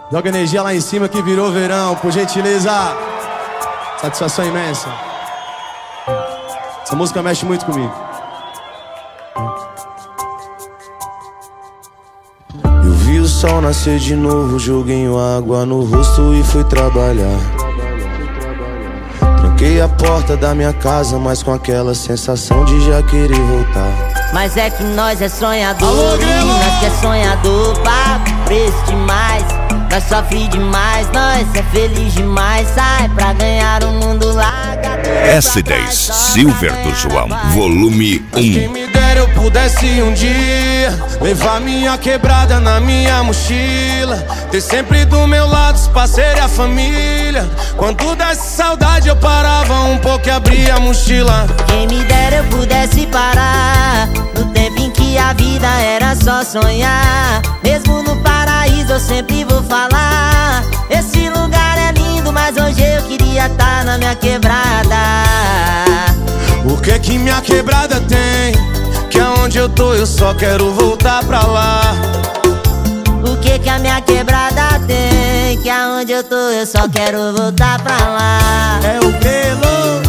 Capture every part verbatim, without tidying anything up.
Joga energia lá em cima que virou verão, por gentileza. Satisfação imensa. Essa música mexe muito comigo. Eu vi o sol nascer de novo, joguei água no rosto e fui trabalhar. Tranquei a porta da minha casa, mas com aquela sensação de já querer voltar. Mas é que nós é sonhador. Alô, e nós que é sonhador, pago preço demais. Nós sofre demais, nós é feliz demais. Sai pra ganhar o mundo, larga S dez Silver do João, volume um. Quem me dera eu pudesse um dia levar minha quebrada na minha mochila, ter sempre do meu lado os parceiros e a família. Quando desse saudade eu parava um pouco e abria a mochila. Quem me dera eu pudesse parar no tempo em que a vida era só sonhar. Mesmo no paraíso eu sempre vou falar: esse lugar é lindo, mas hoje eu queria estar na minha quebrada. O que que minha quebrada tem? Que aonde eu tô eu só quero voltar pra lá. O que que a minha quebrada tem? Que aonde eu tô eu só quero voltar pra lá. É o grelo,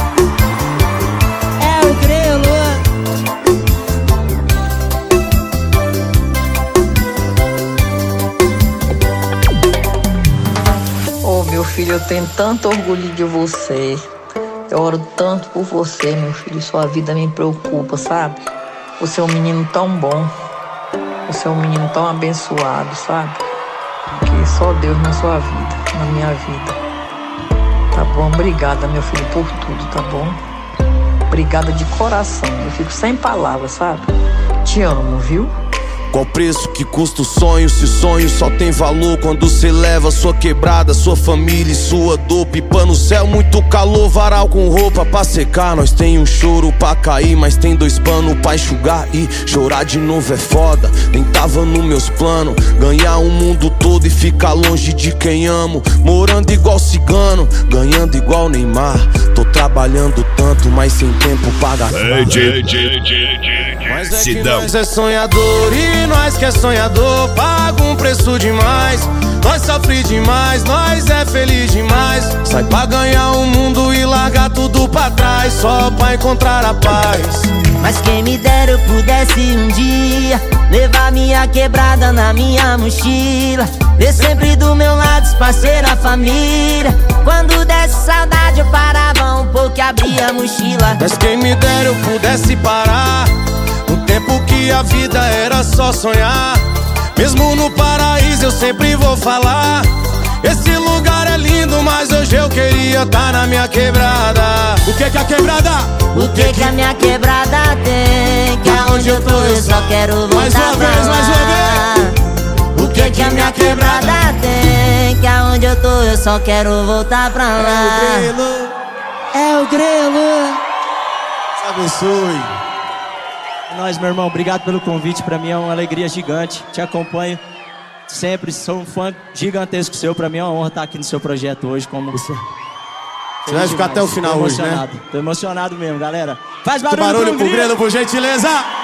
é o grelo. Oh, meu filho, eu tenho tanto orgulho de você. Eu oro tanto por você, meu filho. Sua vida me preocupa, sabe? Você é um menino tão bom. Você é um menino tão abençoado, sabe? Que só Deus na sua vida, na minha vida. Tá bom? Obrigada, meu filho, por tudo, tá bom? Obrigada de coração. Eu fico sem palavras, sabe? Te amo, viu? Qual preço que custa o sonho? Se sonho só tem valor quando cê leva sua quebrada, sua família e sua dor. Pipa no céu, muito calor, varal com roupa pra secar. Nós tem um choro pra cair, mas tem dois panos pra enxugar. E chorar de novo é foda, nem tava nos meus planos. Ganhar o mundo todo e ficar longe de quem amo. Morando igual cigano, ganhando igual Neymar. Tô trabalhando tanto, mas sem tempo pra gastar. Mas é que nós é sonhador e nós que é sonhador paga um preço demais. Nós sofre demais, nós é feliz demais. Sai pra ganhar o mundo e largar tudo pra trás, só pra encontrar a paz. Mas quem me dera eu pudesse um dia levar minha quebrada na minha mochila, ter sempre do meu lado os parceiros, a família. Quando desse saudade eu parava um pouco e abria a mochila. Mas quem me dera eu pudesse parar no tempo que a vida era só sonhar. Mesmo no paraíso eu sempre vou falar: esse lugar é lindo, mas hoje eu queria estar na minha quebrada. O que que a quebrada? O que que a minha quebrada tem? Que aonde eu tô eu só quero voltar mais uma pra vez, lá. mais uma vez. O que que a minha quebrada tem? Que aonde eu tô eu só quero voltar pra lá. É o grelo, é o grelo. Deus abençoe. Nós, meu irmão, obrigado pelo convite. Pra mim é uma alegria gigante. Te acompanho sempre, sou um fã gigantesco seu. Pra mim é uma honra estar aqui no seu projeto hoje. Como você, você vai ficar até o final hoje, né? Tô emocionado mesmo, galera. Faz barulho, barulho pro pro grelo, por gentileza.